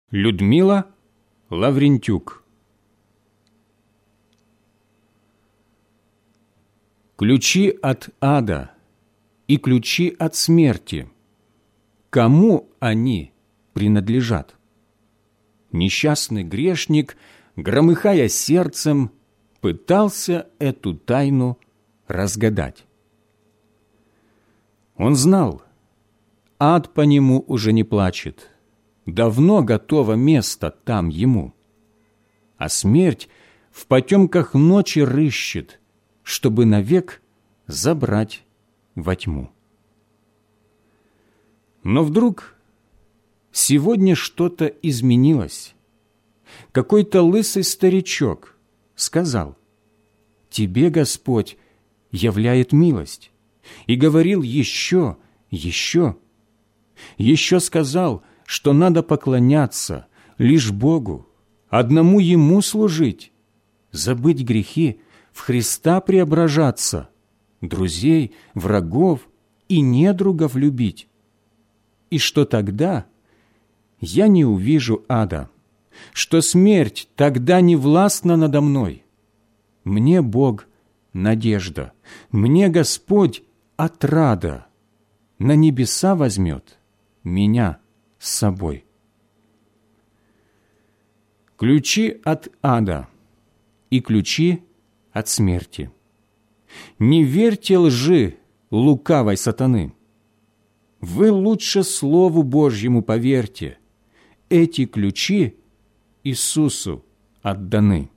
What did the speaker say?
Людмила Лаврентюк. Ключи от ада и ключи от смерти. Кому они принадлежат? Несчастный грешник, громыхая сердцем, пытался эту тайну разгадать. Он знал, ад по нему уже не плачет, давно готово место там ему, а смерть в потемках ночи рыщет, чтобы навек забрать во тьму. Но вдруг сегодня что-то изменилось. Какой-то лысый старичок сказал: «Тебе Господь являет милость», и говорил еще. Еще сказал, что надо поклоняться лишь Богу, одному Ему служить, забыть грехи, в Христа преображаться, друзей, врагов и недругов любить. И что тогда я не увижу ада, что смерть тогда не властна надо мной. Мне Бог — надежда, мне Господь — отрада, на небеса возьмет меня с собой. Ключи от ада и ключи от смерти. Не верьте лжи лукавой сатаны. Вы лучше Слову Божьему поверьте. Эти ключи Иисусу отданы.